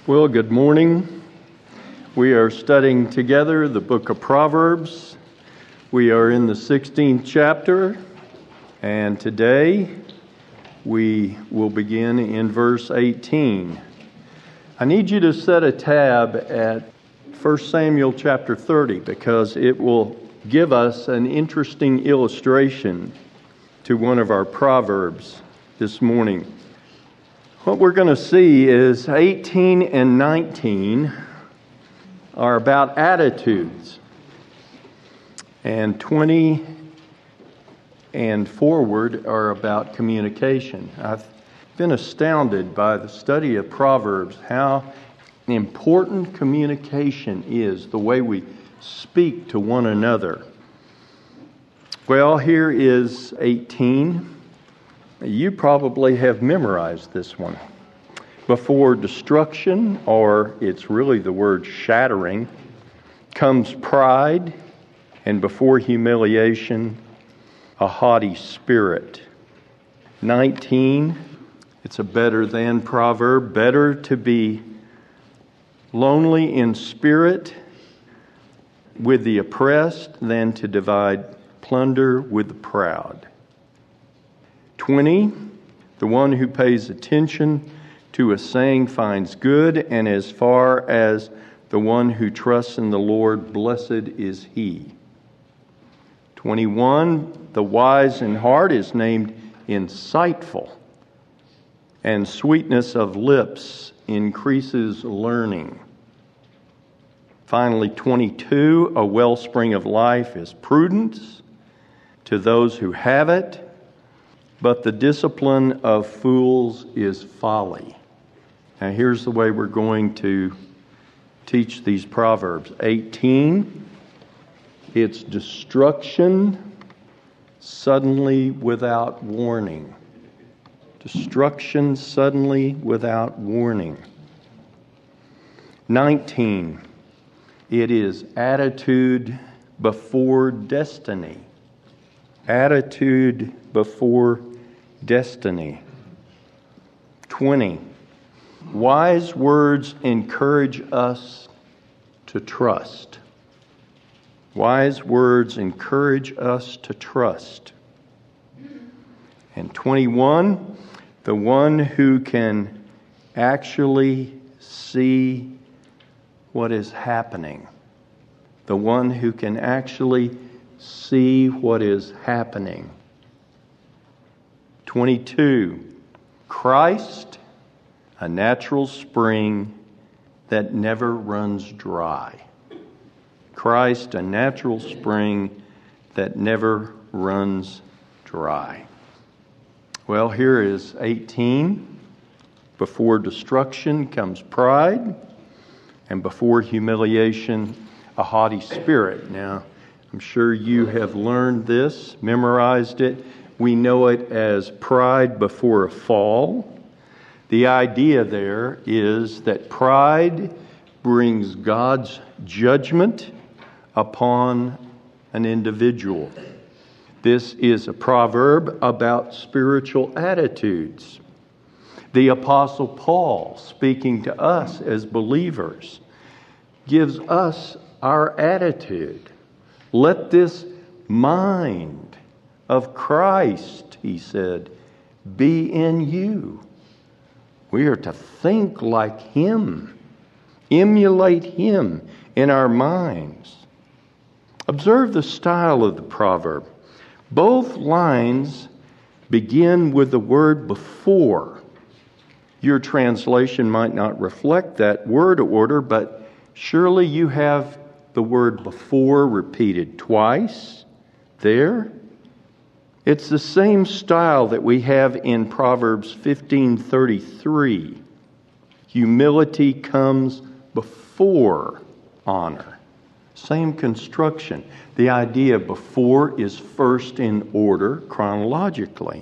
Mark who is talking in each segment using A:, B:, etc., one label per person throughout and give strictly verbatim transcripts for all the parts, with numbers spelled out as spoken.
A: Well, good morning. We are studying together the book of Proverbs. We are in the sixteenth chapter, and today we will begin in verse eighteen. I need you to set a tab at First Samuel chapter thirty because it will give us an interesting illustration to one of our Proverbs this morning. What we're going to see is eighteen and nineteen are about attitudes, and twenty and forward are about communication. I've been astounded by the study of Proverbs, how important communication is, the way we speak to one another. Well, here is eighteen. You probably have memorized this one. Before destruction, or it's really the word shattering, comes pride, and before humiliation, a haughty spirit. nineteen, it's a better than proverb. Better to be lonely in spirit with the oppressed than to divide plunder with the proud. twenty, the one who pays attention to a saying finds good, and as far as the one who trusts in the Lord, blessed is he. twenty-one, the wise in heart is named insightful, and sweetness of lips increases learning. Finally, twenty-two, a wellspring of life is prudence to those who have it, but the discipline of fools is folly. Now here's the way we're going to teach these Proverbs. eighteen, it's destruction suddenly without warning. Destruction suddenly without warning. nineteen, it is attitude before destiny. Attitude before destiny. twenty. Wise words encourage us to trust. Wise words encourage us to trust. And twenty-one, the one who can actually see what is happening. The one who can actually see what is happening. twenty-two, Christ, a natural spring that never runs dry. Christ, a natural spring that never runs dry. Well, here is eighteen. Before destruction comes pride, and before humiliation, a haughty spirit. Now, I'm sure you have learned this, memorized it. We know it as pride before a fall. The idea there is that pride brings God's judgment upon an individual. This is a proverb about spiritual attitudes. The Apostle Paul, speaking to us as believers, gives us our attitude. Let this mind of Christ, he said, be in you. We are to think like him, emulate him in our minds. Observe the style of the proverb. Both lines begin with the word before. Your translation might not reflect that word order, but surely you have the word before repeated twice there. It's the same style that we have in Proverbs fifteen thirty-three. Humility comes before honor. Same construction. The idea before is first in order chronologically.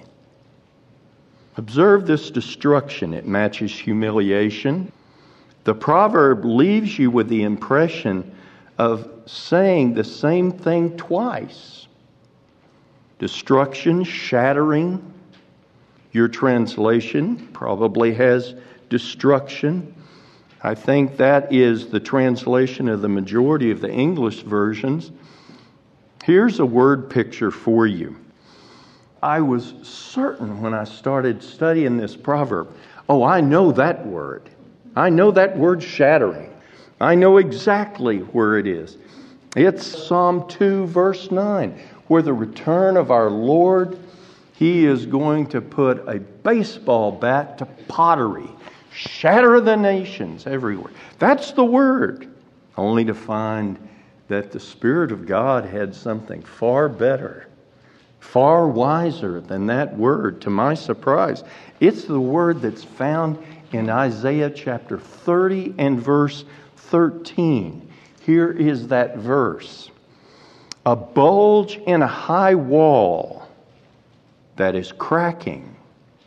A: Observe this destruction. It matches humiliation. The proverb leaves you with the impression of saying the same thing twice. Destruction, shattering. Your translation probably has destruction. I think that is the translation of the majority of the English versions. Here's a word picture for you. I was certain when I started studying this proverb, oh, I know that word. I know that word shattering. I know exactly where it is. It's Psalm two, verse nine, where the return of our Lord, He is going to put a baseball bat to pottery, shatter the nations everywhere. That's the word, only to find that the Spirit of God had something far better, far wiser than that word, to my surprise. It's the word that's found in Isaiah chapter thirty and verse thirteen. Here is that verse. A bulge in a high wall that is cracking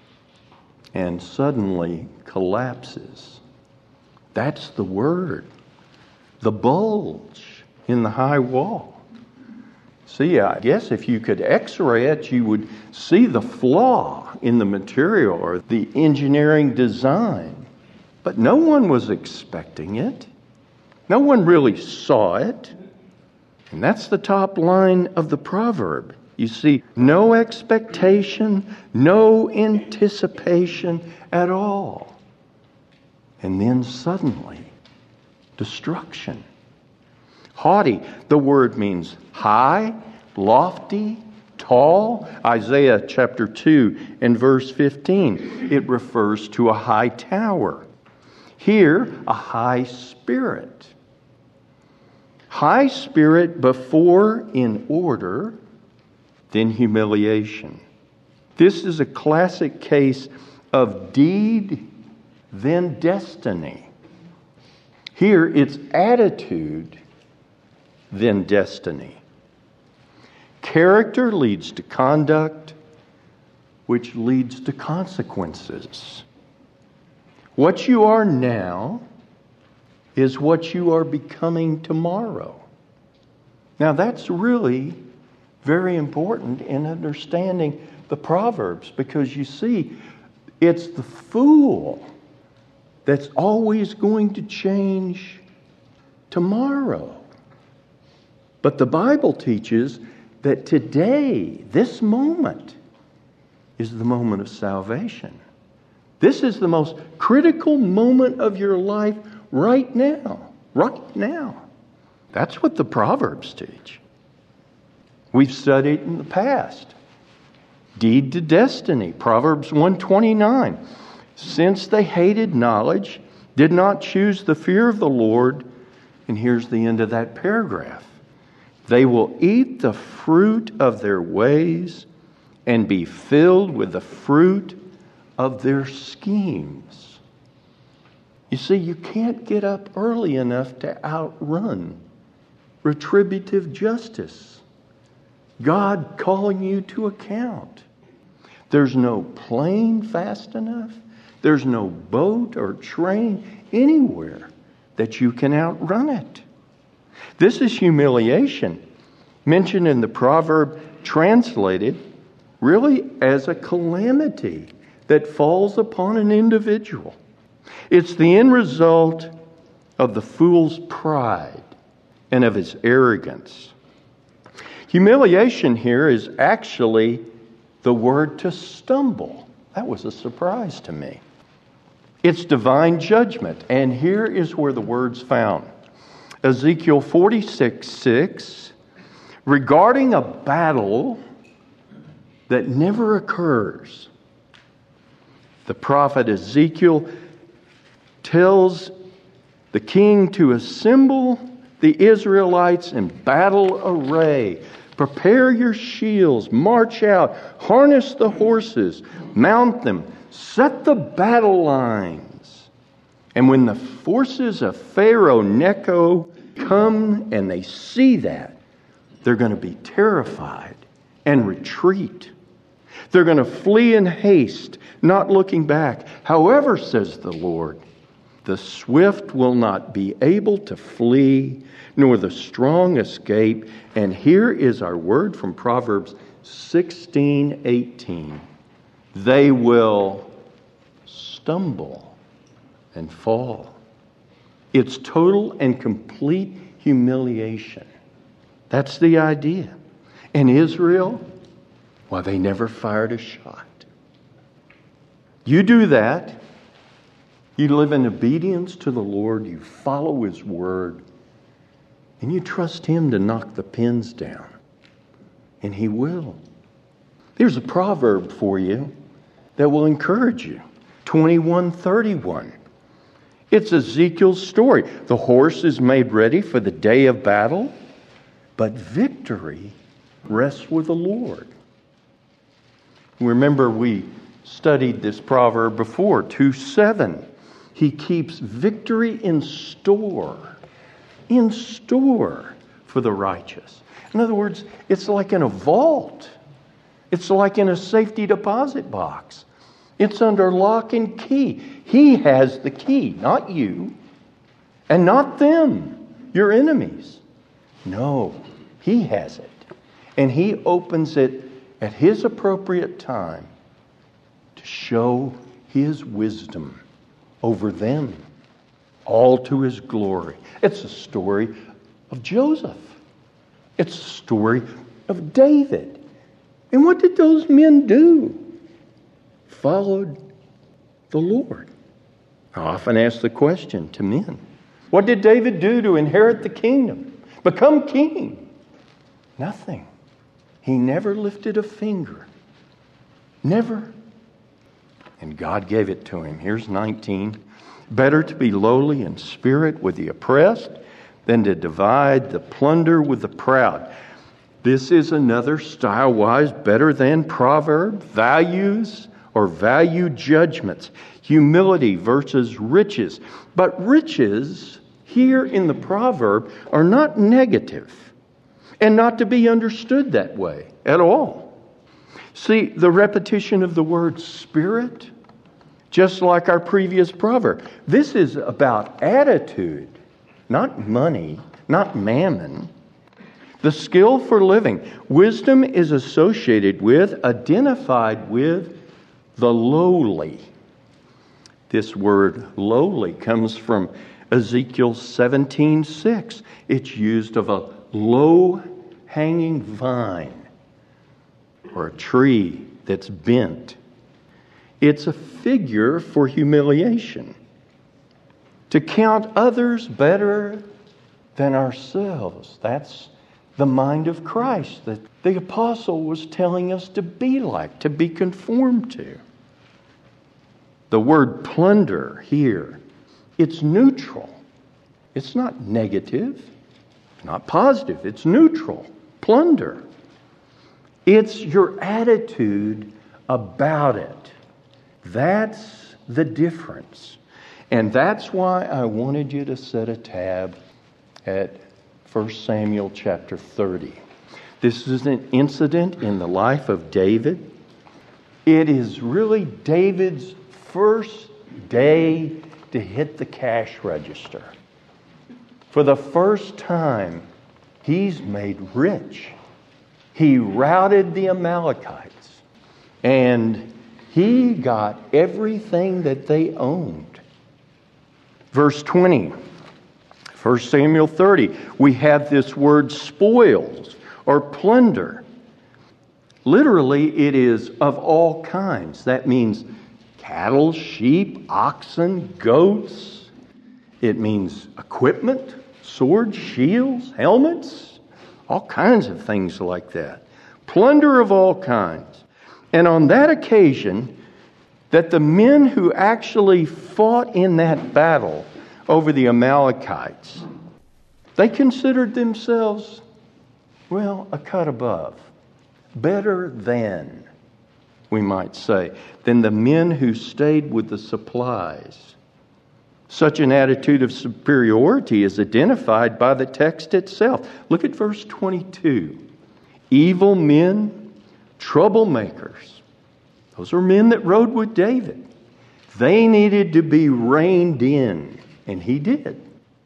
A: and suddenly collapses. That's the word. The bulge in the high wall. See, I guess if you could x-ray it, you would see the flaw in the material or the engineering design. But no one was expecting it. No one really saw it. And that's the top line of the proverb. You see, no expectation, no anticipation at all. And then suddenly, destruction. Haughty, the word means high, lofty, tall. Isaiah chapter two and verse fifteen, it refers to a high tower. Here, a high spirit. High spirit before in order, then humiliation. This is a classic case of deed, then destiny. Here, it's attitude, then destiny. Character leads to conduct, which leads to consequences. What you are now is what you are becoming tomorrow. Now, that's really very important in understanding the Proverbs, because you see, it's the fool that's always going to change tomorrow. But the Bible teaches that today, this moment, is the moment of salvation. This is the most critical moment of your life right now. Right now. That's what the Proverbs teach. We've studied in the past. Deed to destiny. Proverbs one twenty-nine. Since they hated knowledge, did not choose the fear of the Lord, and here's the end of that paragraph. They will eat the fruit of their ways and be filled with the fruit of their schemes. You see, you can't get up early enough to outrun retributive justice. God calling you to account. There's no plane fast enough. There's no boat or train anywhere that you can outrun it. This is humiliation, mentioned in the proverb, translated really as a calamity that falls upon an individual. It's the end result of the fool's pride and of his arrogance. Humiliation here is actually the word to stumble. That was a surprise to me. It's divine judgment, and here is where the word's found. Ezekiel forty-six six, regarding a battle that never occurs. The prophet Ezekiel tells the king to assemble the Israelites in battle array. Prepare your shields, march out, harness the horses, mount them, set the battle lines. And when the forces of Pharaoh Necho come and they see that, they're going to be terrified and retreat. They're going to flee in haste, not looking back. However, says the Lord, the swift will not be able to flee, nor the strong escape. And here is our word from Proverbs sixteen eighteen. They will stumble and fall. It's total and complete humiliation. That's the idea. And Israel, well, they never fired a shot. You do that. You live in obedience to the Lord. You follow His word. And you trust Him to knock the pins down. And He will. Here's a proverb for you that will encourage you. twenty-one thirty-one. It's Ezekiel's story. The horse is made ready for the day of battle, but victory rests with the Lord. Remember, we studied this proverb before, two seven. He keeps victory in store, in store for the righteous. In other words, it's like in a vault. It's like in a safety deposit box. It's under lock and key. He has the key, not you, and not them, your enemies. No, He has it. And He opens it at His appropriate time to show His wisdom over them, all to His glory. It's a story of Joseph. It's a story of David. And what did those men do? Followed the Lord. I often ask the question to men, what did David do to inherit the kingdom? Become king? Nothing. He never lifted a finger. Never. And God gave it to him. Here's nineteen. Better to be lowly in spirit with the oppressed than to divide the plunder with the proud. This is another style-wise better than proverb, values or value judgments. Humility versus riches. But riches here in the proverb are not negative and not to be understood that way at all. See, the repetition of the word spirit, just like our previous proverb, this is about attitude, not money, not mammon. The skill for living. Wisdom is associated with, identified with, the lowly. This word lowly comes from Ezekiel seventeen six. It's used of a low-hanging vine or a tree that's bent. It's a figure for humiliation. To count others better than ourselves. That's the mind of Christ that the apostle was telling us to be like, to be conformed to. The word plunder here, it's neutral. It's not negative, not positive. It's neutral. Plunder. It's your attitude about it. That's the difference. And that's why I wanted you to set a tab at First Samuel chapter thirty. This is an incident in the life of David. It is really David's first day to hit the cash register. For the first time, he's made rich. He routed the Amalekites, and he got everything that they owned. Verse twenty. First Samuel thirty, we have this word spoils or plunder. Literally, it is of all kinds. That means cattle, sheep, oxen, goats. It means equipment, swords, shields, helmets, all kinds of things like that. Plunder of all kinds. And on that occasion, that the men who actually fought in that battle over the Amalekites, they considered themselves, well, a cut above, better than, we might say, than the men who stayed with the supplies. Such an attitude of superiority is identified by the text itself. Look at verse twenty-two. Evil men, troublemakers. Those are men that rode with David. They needed to be reined in. And he did.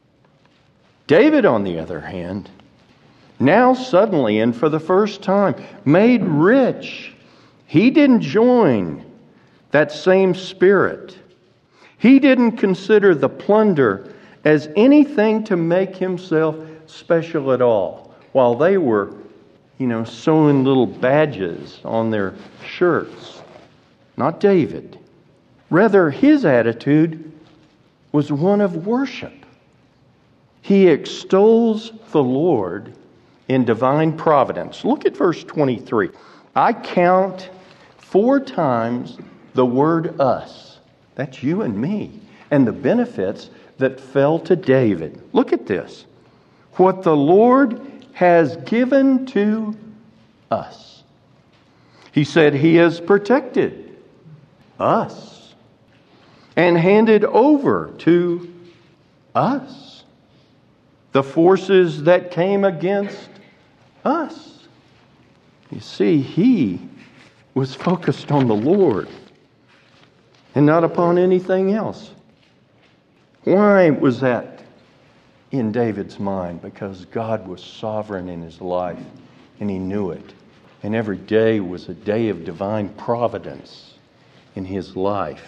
A: David, on the other hand, now suddenly and for the first time, made rich. He didn't join that same spirit. He didn't consider the plunder as anything to make himself special at all, while they were, you know, sewing little badges on their shirts. Not David. Rather, his attitude was one of worship. He extols the Lord in divine providence. Look at verse twenty-three. I count four times the word us. That's you and me. And the benefits that fell to David. Look at this. What the Lord has given to us. He said he has protected us and handed over to us the forces that came against us. You see, he was focused on the Lord and not upon anything else. Why was that in David's mind? Because God was sovereign in his life, and he knew it. And every day was a day of divine providence in his life.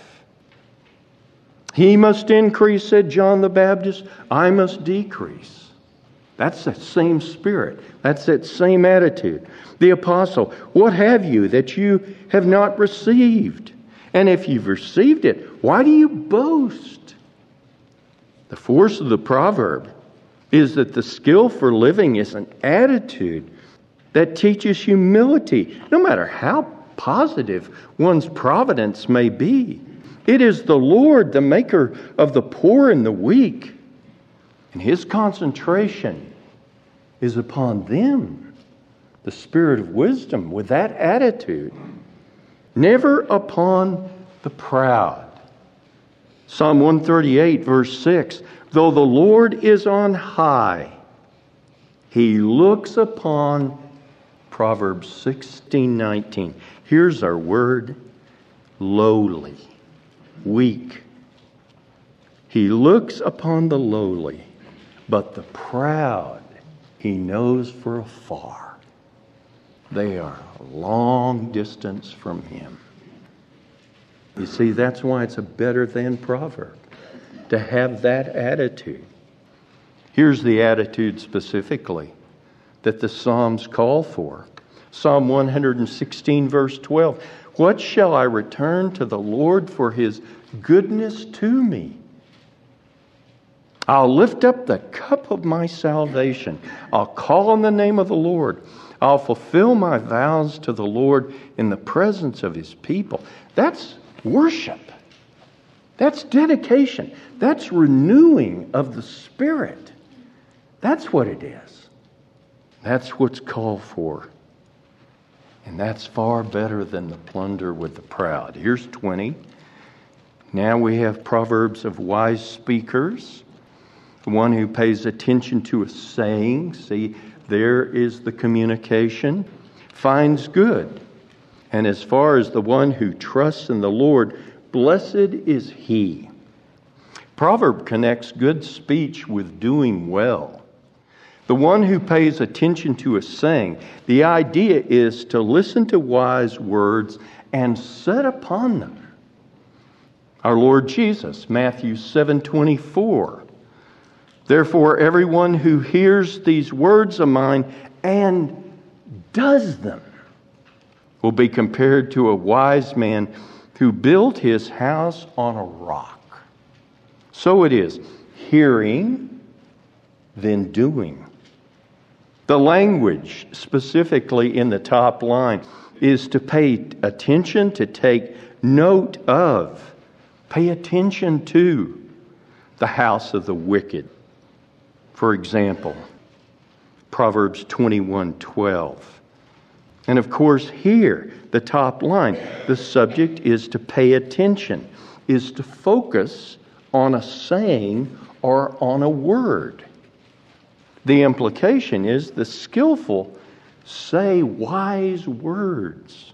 A: He must increase, said John the Baptist. I must decrease. That's that same spirit. That's that same attitude. The apostle, what have you that you have not received? And if you've received it, why do you boast? The force of the proverb is that the skill for living is an attitude that teaches humility, no matter how positive one's providence may be. It is the Lord, the maker of the poor and the weak. And his concentration is upon them. The spirit of wisdom with that attitude. Never upon the proud. Psalm one thirty-eight, verse six. Though the Lord is on high, he looks upon Proverbs sixteen nineteen. Here's our word, lowly, weak. He looks upon the lowly, but the proud he knows from afar. They are a long distance from him. You see, that's why it's a better than proverb, to have that attitude. Here's the attitude specifically that the Psalms call for. Psalm one sixteen, verse twelve. What shall I return to the Lord for his goodness to me? I'll lift up the cup of my salvation. I'll call on the name of the Lord. I'll fulfill my vows to the Lord in the presence of his people. That's worship. That's dedication. That's renewing of the Spirit. That's what it is. That's what's called for. And that's far better than the plunder with the proud. Here's twenty. Now we have proverbs of wise speakers. The one who pays attention to a saying, see, there is the communication, finds good. And as far as the one who trusts in the Lord, blessed is he. Proverb connects good speech with doing well. The one who pays attention to a saying, the idea is to listen to wise words and set upon them. Our Lord Jesus, Matthew seven twenty-four. Therefore, everyone who hears these words of mine and does them will be compared to a wise man who built his house on a rock. So it is, hearing, then doing. The language, specifically in the top line, is to pay attention, to take note of, pay attention to the house of the wicked. For example, Proverbs twenty-one twelve. And of course here, the top line, the subject is to pay attention, is to focus on a saying or on a word. The implication is the skillful say wise words.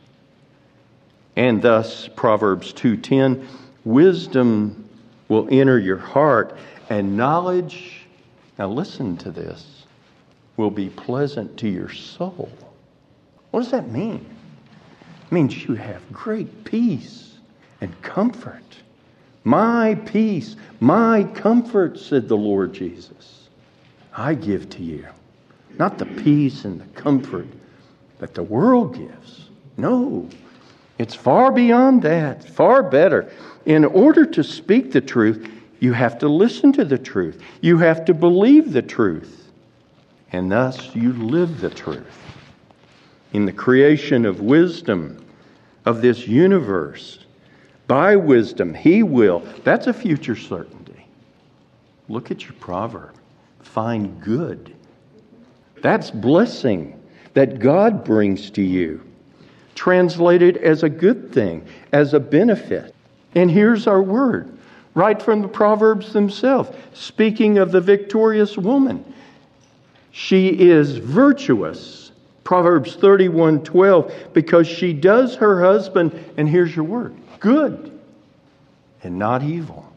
A: And thus, Proverbs two ten, wisdom will enter your heart, and knowledge, now listen to this, will be pleasant to your soul. What does that mean? It means you have great peace and comfort My peace, my comfort, said the Lord Jesus, I give to you. Not the peace and the comfort that the world gives. No, it's far beyond that, far better. In order to speak the truth, you have to listen to the truth. You have to believe the truth. And thus you live the truth. In the creation of wisdom of this universe, by wisdom, He will. That's a future certainty. Look at your proverb. Find good. That's blessing that God brings to you. Translated as a good thing, as a benefit. And here's our word, right from the Proverbs themselves, speaking of the victorious woman. She is virtuous, Proverbs thirty-one twelve, because she does her husband, and here's your word, good and not evil.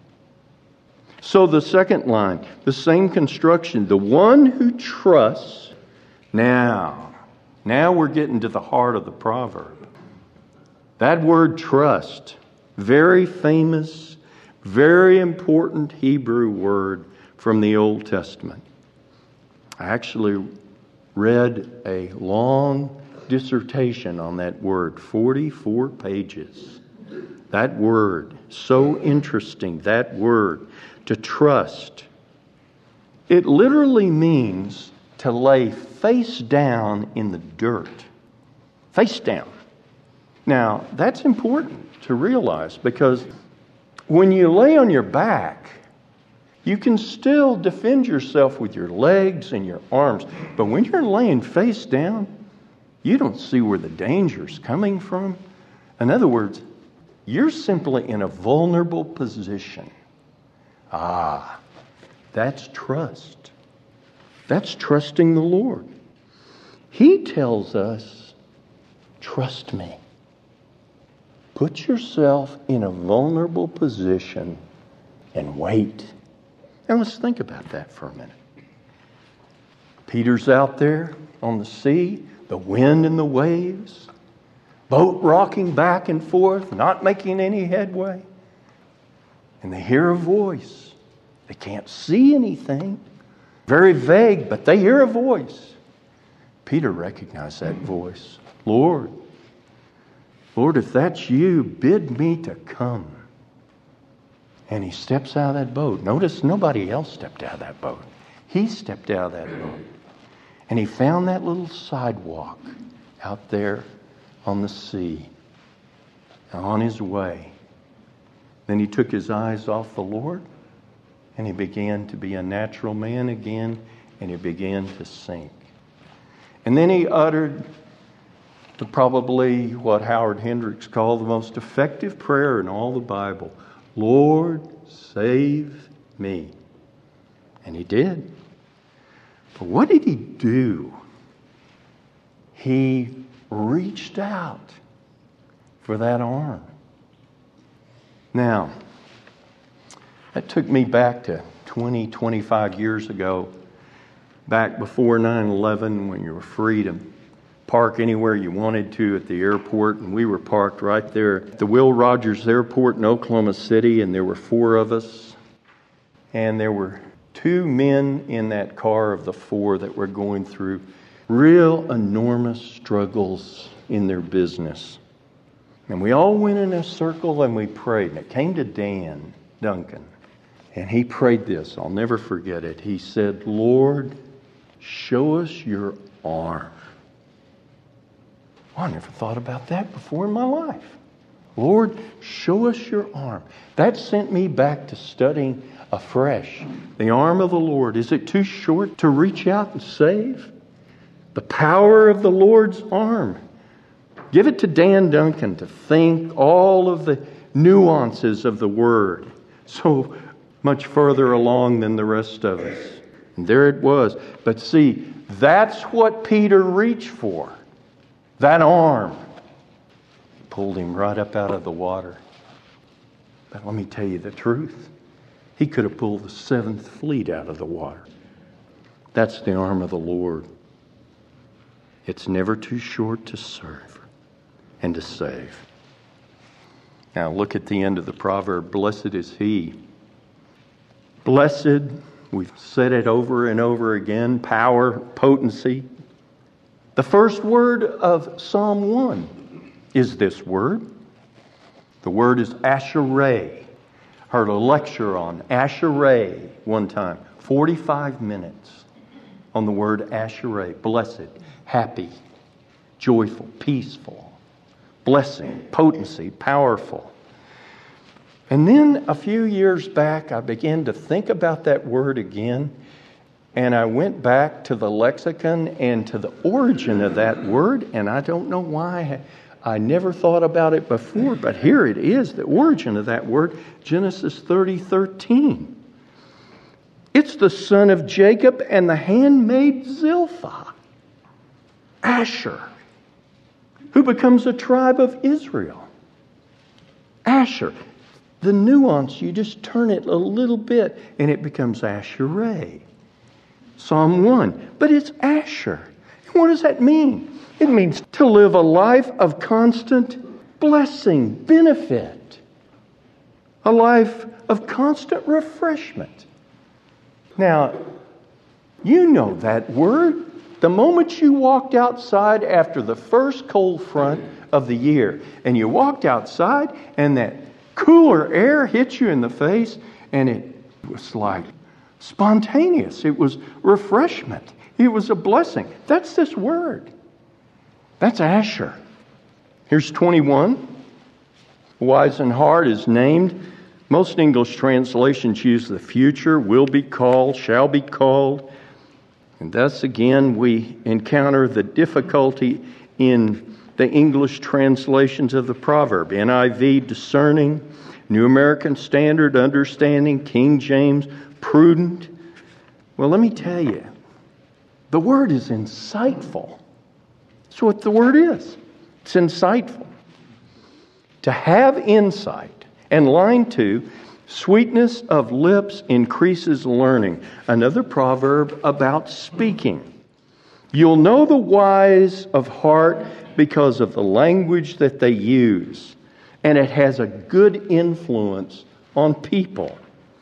A: So the second line, the same construction, the one who trusts. Now, now we're getting to the heart of the proverb. That word trust, very famous, very important Hebrew word from the Old Testament. I actually read a long dissertation on that word, forty-four pages. That word, so interesting, that word, to trust. It literally means to lay face down in the dirt. Face down. Now, that's important to realize because when you lay on your back, you can still defend yourself with your legs and your arms. But when you're laying face down, you don't see where the danger's coming from. In other words, you're simply in a vulnerable position. Ah, that's trust. That's trusting the Lord. He tells us, trust me. Put yourself in a vulnerable position and wait. Now let's think about that for a minute. Peter's out there on the sea, the wind and the waves, boat rocking back and forth, not making any headway. And they hear a voice. They can't see anything. Very vague, but they hear a voice. Peter recognized that voice. Lord, Lord, if that's you, bid me to come. And he steps out of that boat. Notice nobody else stepped out of that boat. He stepped out of that boat. And he found that little sidewalk out there on the sea. And on his way. Then he took his eyes off the Lord. And he began to be a natural man again. And he began to sink. And then he uttered the probably what Howard Hendricks called the most effective prayer in all the Bible. Lord, save me. And he did. But what did he do? He reached out for that arm. Now, that took me back to twenty, twenty-five years ago, back before nine eleven, when you were free to park anywhere you wanted to at the airport, and we were parked right there at the Will Rogers Airport in Oklahoma City, and there were four of us, and there were two men in that car of the four that were going through real enormous struggles in their business. And we all went in a circle and we prayed, and it came to Dan Duncan, and he prayed this, I'll never forget it. He said, Lord, show us your arm. Oh, I never thought about that before in my life. Lord, show us your arm. That sent me back to studying afresh the arm of the Lord. Is it too short to reach out and save? The power of the Lord's arm. Give it to Dan Duncan to think all of the nuances of the Word. So much further along than the rest of us. And there it was. But see, that's what Peter reached for. That arm pulled him right up out of the water. But let me tell you the truth. He could have pulled the seventh fleet out of the water. That's the arm of the Lord. It's never too short to serve and to save. Now look at the end of the proverb. Blessed is he. Blessed, we've said it over and over again, power, potency. The first word of Psalm one is this word. The word is Asherah. Heard a lecture on Asherah one time. forty-five minutes on the word Asherah. Blessed, happy, joyful, peaceful, blessing, potency, powerful. And then a few years back, I began to think about that word again. And I went back to the lexicon and to the origin of that word. And I don't know why I never thought about it before. But here it is, the origin of that word, Genesis thirty thirteen. It's the son of Jacob and the handmaid Zilpah, Asher, who becomes a tribe of Israel. Asher. The nuance, you just turn it a little bit and it becomes Asherah. Psalm one. But it's Asher. What does that mean? It means to live a life of constant blessing, benefit. A life of constant refreshment. Now, you know that word. The moment you walked outside after the first cold front of the year, and you walked outside and that cooler air hit you in the face, and it was like spontaneous. It was refreshment. It was a blessing. That's this word. That's Asher. Here's twenty-one. Wise and hard is named. Most English translations use the future, will be called, shall be called. And thus again we encounter the difficulty in the English translations of the proverb. N I V, discerning. New American Standard, understanding. King James, prudent. Well, let me tell you, the word is insightful. That's what the word is. It's insightful. To have insight. And line two, sweetness of lips increases learning. Another proverb about speaking. You'll know the wise of heart because of the language that they use. And it has a good influence on people.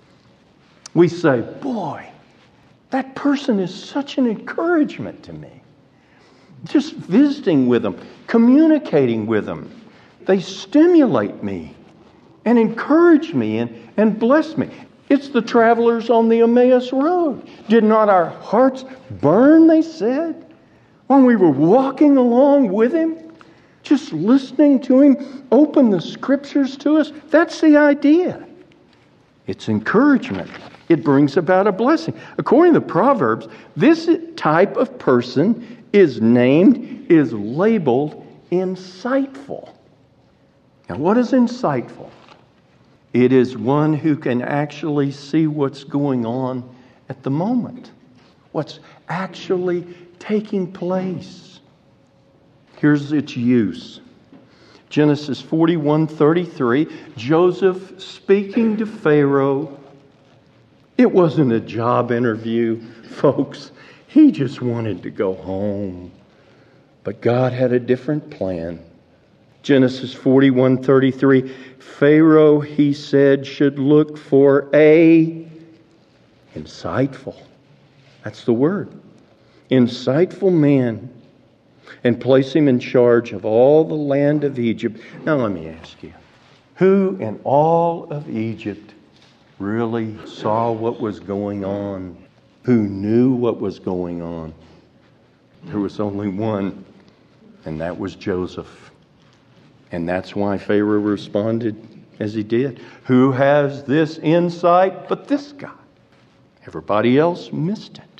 A: We say, boy, that person is such an encouragement to me. Just visiting with them, communicating with them. They stimulate me and encourage me and, and bless me. It's the travelers on the Emmaus Road. Did not our hearts burn, they said, when we were walking along with him? Just listening to him open the scriptures to us. That's the idea. It's encouragement. It brings about a blessing. According to Proverbs, this type of person is named, is labeled insightful. Now, what is insightful? It is one who can actually see what's going on at the moment. What's actually taking place. Here's its use. Genesis forty-one thirty-three, Joseph speaking to Pharaoh. It wasn't a job interview, folks. He just wanted to go home. But God had a different plan. Genesis forty-one thirty-three, Pharaoh, he said, should look for a insightful. That's the word. Insightful man. And place him in charge of all the land of Egypt. Now let me ask you, who in all of Egypt really saw what was going on? Who knew what was going on? There was only one, and that was Joseph. And that's why Pharaoh responded as he did. Who has this insight but this guy? Everybody else missed it.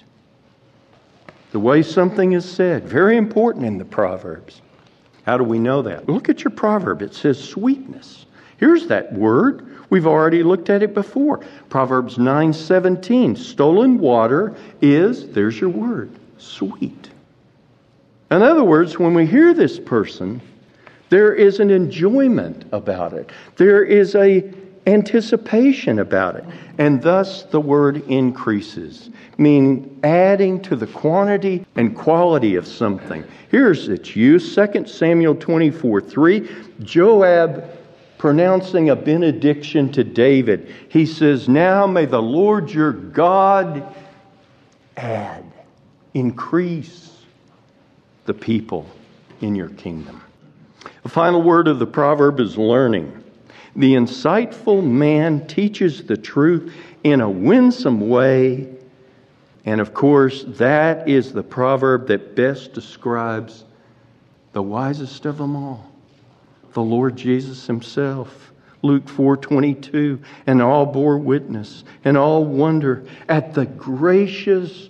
A: The way something is said, very important in the Proverbs. How do we know that? Look at your proverb. It says sweetness. Here's that word. We've already looked at it before. Proverbs nine seventeen. Stolen water is, there's your word, sweet. In other words, when we hear this person, there is an enjoyment about it. There is a anticipation about it. And thus the word increases, meaning adding to the quantity and quality of something. Here's its use. Second Samuel twenty-four three. Joab pronouncing a benediction to David. He says, "Now may the Lord your God add, increase the people in your kingdom." The final word of the proverb is learning. The insightful man teaches the truth in a winsome way. And of course, that is the proverb that best describes the wisest of them all, the Lord Jesus himself. Luke four twenty-two, "And all bore witness, and all wonder at the gracious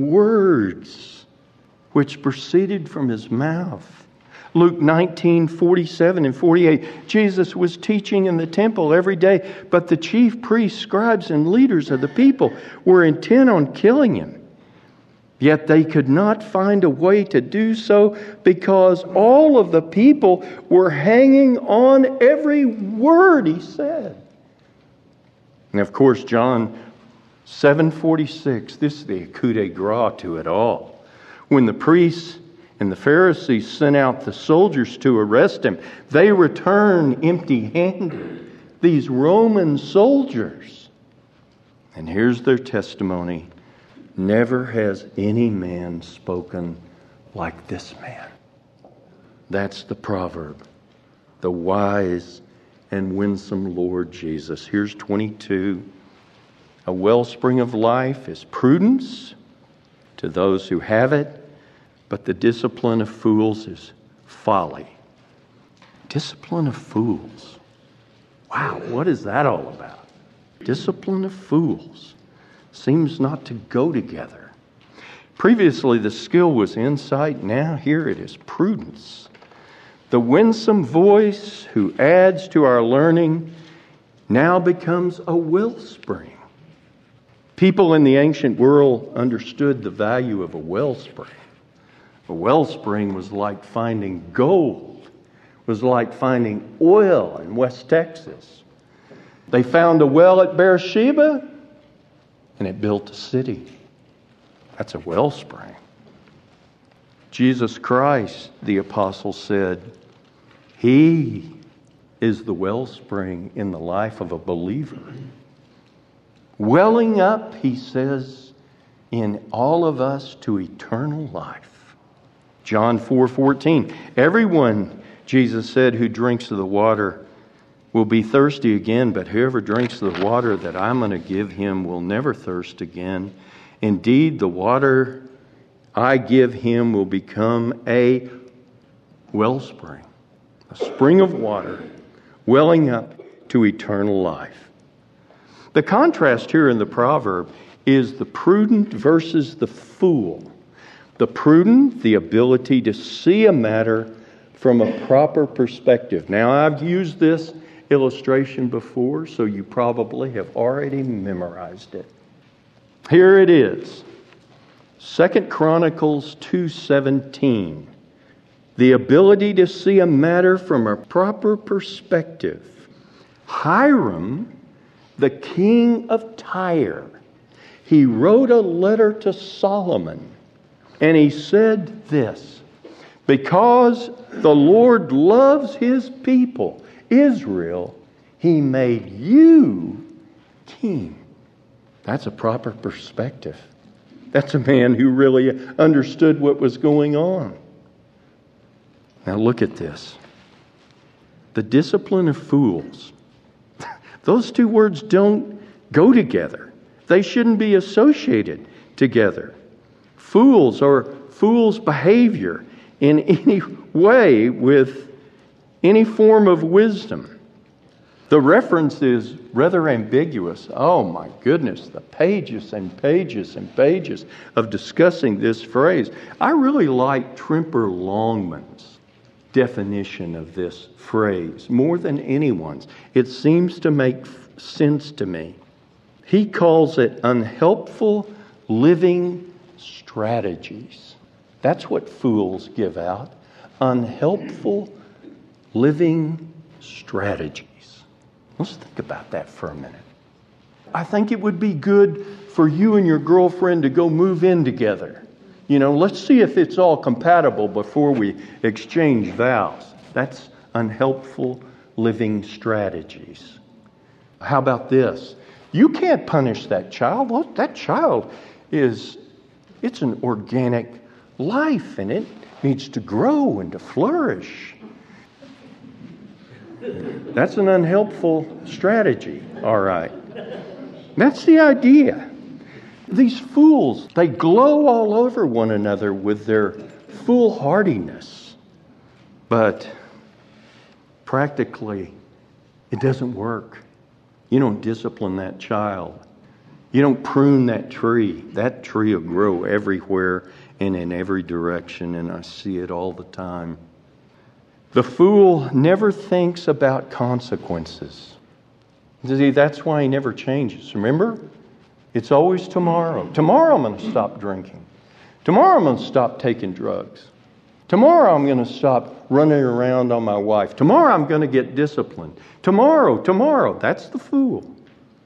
A: words which proceeded from his mouth." Luke nineteen forty-seven and forty-eight, Jesus was teaching in the temple every day, but the chief priests, scribes, and leaders of the people were intent on killing him. Yet they could not find a way to do so because all of the people were hanging on every word he said. And of course, John seven forty-six, this is the coup de grace to it all. When the priests and the Pharisees sent out the soldiers to arrest him, they returned empty-handed, these Roman soldiers. And here's their testimony: "Never has any man spoken like this man." That's the proverb, the wise and winsome Lord Jesus. Here's twenty-two. "A wellspring of life is prudence to those who have it, but the discipline of fools is folly." Discipline of fools. Wow, what is that all about? Discipline of fools seems not to go together. Previously, the skill was insight. Now here it is prudence. The winsome voice who adds to our learning now becomes a wellspring. People in the ancient world understood the value of a wellspring. A wellspring was like finding gold, was like finding oil in West Texas. They found a well at Beersheba, and it built a city. That's a wellspring. Jesus Christ, the apostle said, He is the wellspring in the life of a believer. Welling up, he says, in all of us to eternal life. John four fourteen, everyone, Jesus said, who drinks of the water will be thirsty again, but whoever drinks of the water that I'm going to give him will never thirst again. Indeed, the water I give him will become a wellspring, a spring of water welling up to eternal life. The contrast here in the proverb is the prudent versus the fool. The prudent, the ability to see a matter from a proper perspective. Now, I've used this illustration before, so you probably have already memorized it. Here it is. Second Chronicles two seventeen. The ability to see a matter from a proper perspective. Hiram, the king of Tyre, he wrote a letter to Solomon, and he said this, because the Lord loves his people, Israel, he made you king. That's a proper perspective. That's a man who really understood what was going on. Now look at this. The discipline of fools. Those two words don't go together. They shouldn't be associated together. Fools or fool's behavior in any way with any form of wisdom. The reference is rather ambiguous. Oh my goodness, the pages and pages and pages of discussing this phrase. I really like Trimper Longman's definition of this phrase more than anyone's. It seems to make sense to me. He calls it unhelpful living strategies. That's what fools give out. Unhelpful living strategies. Let's think about that for a minute. I think it would be good for you and your girlfriend to go move in together. You know, let's see if it's all compatible before we exchange vows. That's unhelpful living strategies. How about this? You can't punish that child. Well, that child is, it's an organic life, and it needs to grow and to flourish. That's an unhelpful strategy, all right. That's the idea. These fools, they glow all over one another with their foolhardiness. But practically, it doesn't work. You don't discipline that child. You don't prune that tree. That tree will grow everywhere and in every direction, and I see it all the time. The fool never thinks about consequences. See, that's why he never changes. Remember? It's always tomorrow. Tomorrow I'm going to stop drinking. Tomorrow I'm going to stop taking drugs. Tomorrow I'm going to stop running around on my wife. Tomorrow I'm going to get disciplined. Tomorrow, tomorrow. That's the fool.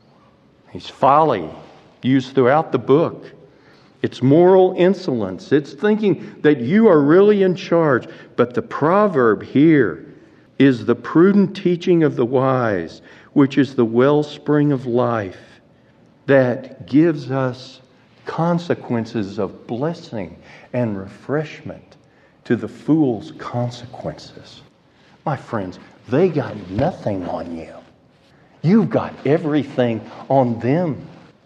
A: He's folly used throughout the book. It's moral insolence. It's thinking that you are really in charge. But the proverb here is the prudent teaching of the wise, which is the wellspring of life that gives us consequences of blessing and refreshment to the fool's consequences. My friends, they got nothing on you. You've got everything on them.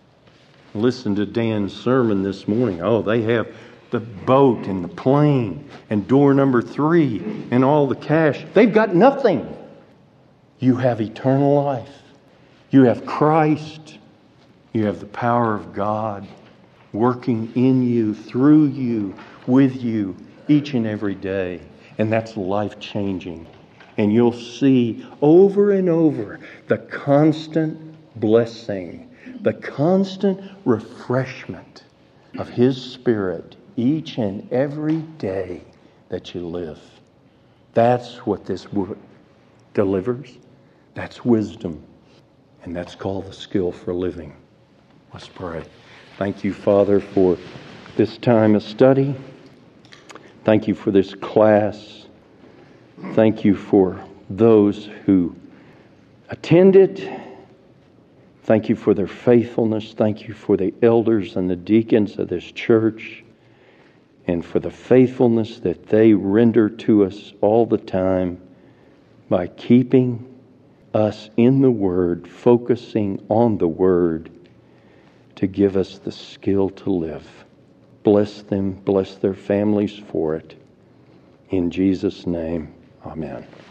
A: Listen to Dan's sermon this morning. Oh, they have the boat and the plane and door number three and all the cash. They've got nothing. You have eternal life. You have Christ. You have the power of God working in you, through you, with you each and every day. And that's life-changing. And you'll see over and over the constant blessing, the constant refreshment of His Spirit each and every day that you live. That's what this book delivers. That's wisdom. And that's called the skill for living. Let's pray. Thank you, Father, for this time of study. Thank you for this class. Thank you for those who attend it. Thank you for their faithfulness. Thank you for the elders and the deacons of this church, and for the faithfulness that they render to us all the time by keeping us in the Word, focusing on the Word to give us the skill to live. Bless them, bless their families for it. In Jesus' name, amen.